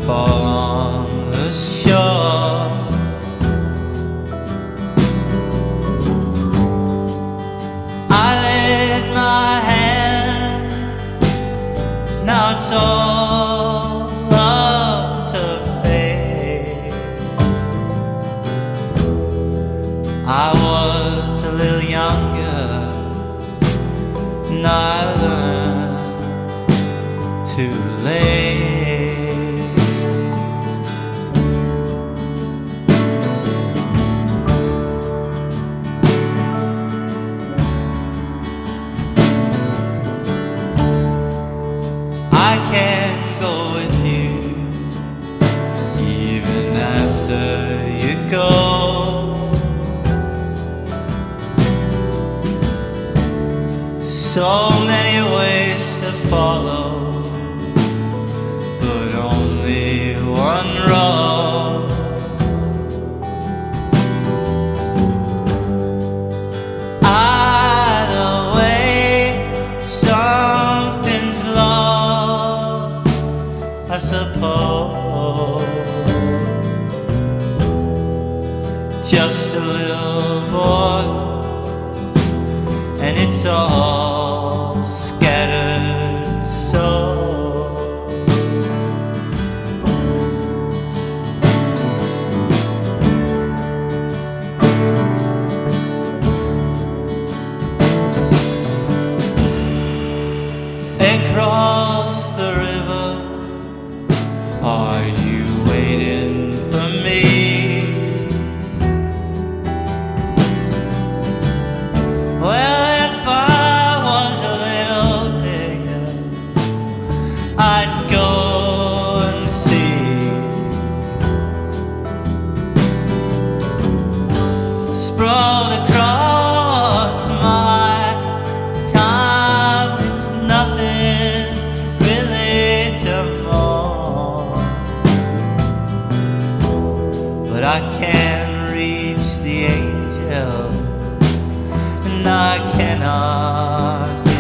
fall on the shore. I laid my hand, now it's all up to fate. I was a little younger, and I learned too late. I can't go with you, even after you go. So many ways to follow, but only one road. Either way, something's lost, I suppose. Just a little boy, and it's all scattered so. Across the river, are you waiting for me? Well, if I was a little bigger, I'd go and see. Sprawled across my time, it's nothing really to mourn, but I can't reach the angel, and I cannot